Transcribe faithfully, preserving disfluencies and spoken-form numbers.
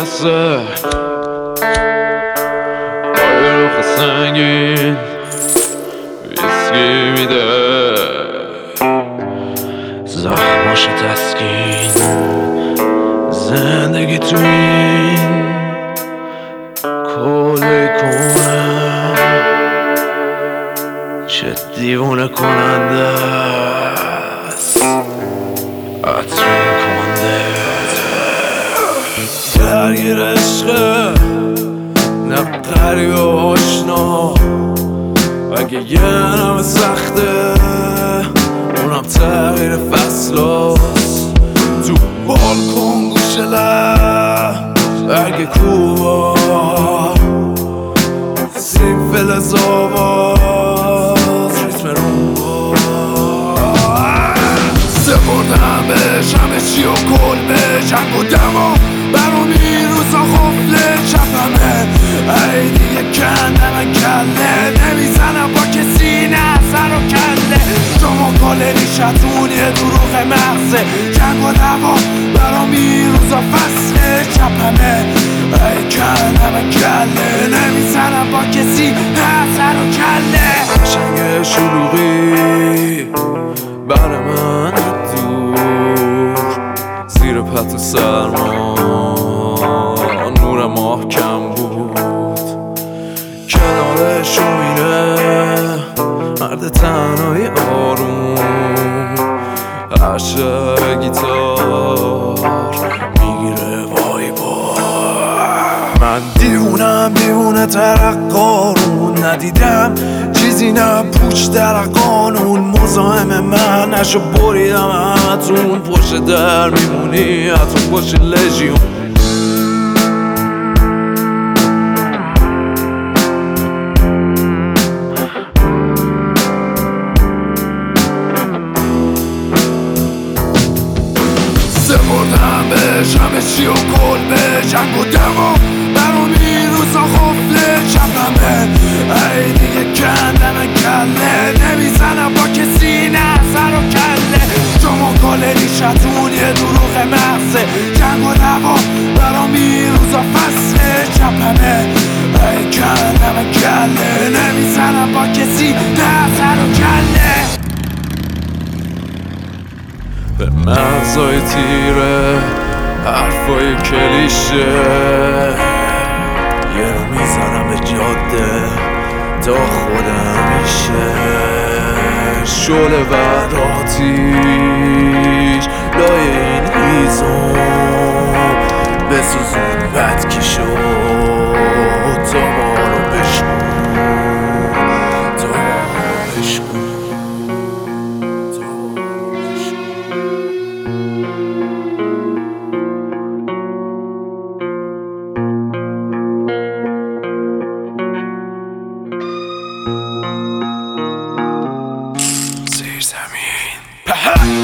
دسته پای روخ سنگین ویسکی میده زخماش تسکین زندگی تو این کله کنه چه دیوونه کننده است عطرین کننده درگیر عشقه نه قریب و آشنا اگه یه نمه سخته اونم تغییر فصل هست تو بالکن گوشه لب اگه کوبا سیم فلز آواز ریتم رومبا سپردم بهش همه چی و کل به جنگ و دما برام این روزا خفله چپمه ای دیگه کندم کله نمیزنم با کسی نه سر و کله شما کله نیشتون یه دروغ مغزه جنگ و دوا برام این روزا فصله چپمه ای کندم کله نمیزنم با کسی نه سر و کله شنگ شلوغی بر من دور زیر پتو سرما نور ماه کم بود کنارشو میره مرد تنهایی آروم عشق گیتار میگیره وای با من دیوونم دیوونه ترقارون ندیدم چیزی نه پوچ در قانون مزاحم من نشو بریدم همتون پشت در میمونی حتی پشت لژیون سپردم بهش همه چی و کل به جنگ و دما برام این روزا خفله چپمه ای دیگه کندم کله نمیزنم با کسی نه سر و کله شما کله نیشتون یه دروغ مغزه جنگ و دوا برام این روزا فصله چپمه ای کندم کله نمیزنم با کسی نه سر و کله به مغزای تیره حرفای کلیشه یه رو میزنم به جاده تا خودم میشه شعله بعد آتیش لای این هیزم بسوزون بد که شد تا ما رو بشکن تا ما رو بشکن زیر زمین